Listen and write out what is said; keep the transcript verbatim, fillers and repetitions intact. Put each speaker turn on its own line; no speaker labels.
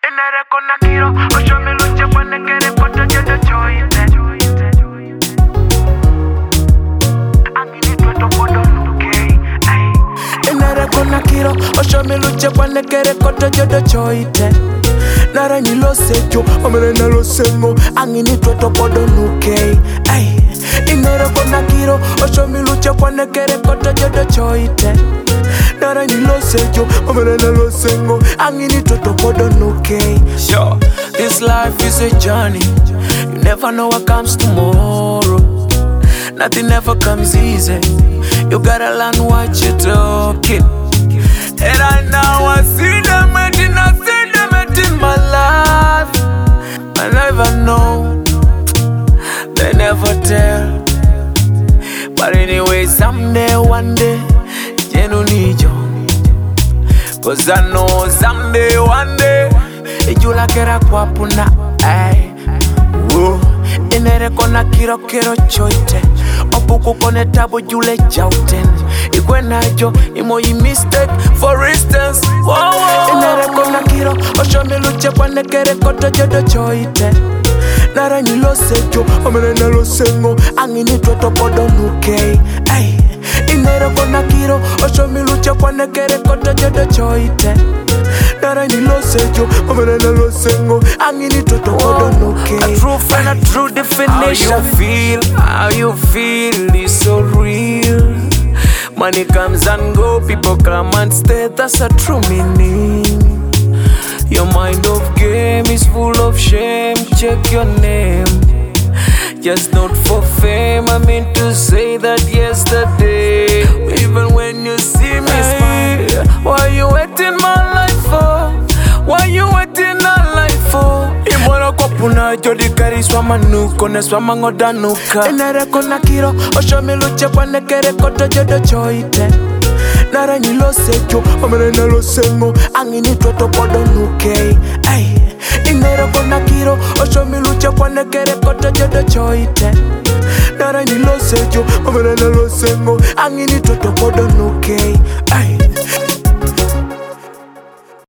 Enere con Akiro, ocho mi lucha cuando quiere cuatro yo de choite. Angini tueto podo nuke, ay. Enere con Akiro, ocho mi lucha cuando quiere cuatro yo de choite. Nara ni lo sejo, amere na lo sengo. Angini tueto podo nuke, ay. Enere con Akiro, ocho mi lucha cuando quiere cuatro yo de choite. Nara ni lo sejo, amere na lo sengo. Angini tueto podo nuke. Sure, this life is a journey. You never know what comes tomorrow. Nothing ever comes easy. You gotta learn what you're talking. And I now I see them in, I see them in my life. I never know, they never tell. But anyway, someday, one day, you don't need you. Cause I know someday, one day, you like it a kwapuna, ay. Whoa, inere kona kiro kiro choite. Opuku kone tabo jule jauten. Ikwe najo, imo yi mistake, for instance. Whoa, whoa. Inere kona kiro, osho mi luche kwane kere koto jodo choite. Nara ni lo sejo, omere na lo sengo. Angini tueto podo nuke, ay. Inere kona kiro, osho mi luche kwane kere koto jodo choite. Nara ni lo sejo, omere na lo sengo. Angini tueto podo nuke. A true friend, a true definition. How you feel, how you feel is so real. Money comes and go, people come and stay, that's a true meaning. Your mind of game is full of shame, check your name. Just not for fame, I mean to say that yesterday. Even when you see me smile, why you waiting my life for? Why you waiting my life for? Imora kopuna jodi kari swama nuko ne swama ngoda nuka. Enere kona kiro, osho mi luche kwane kere koto jodo choite. Nara ni lo sejo, omere na lo sengo. Angini tueto podo nuke, ay. Inere kona kiro, osho mi luche kwane kere koto jodo choite. Nara ni lo sejo, omere na lo sengo. Angini tueto podo nuke, ay.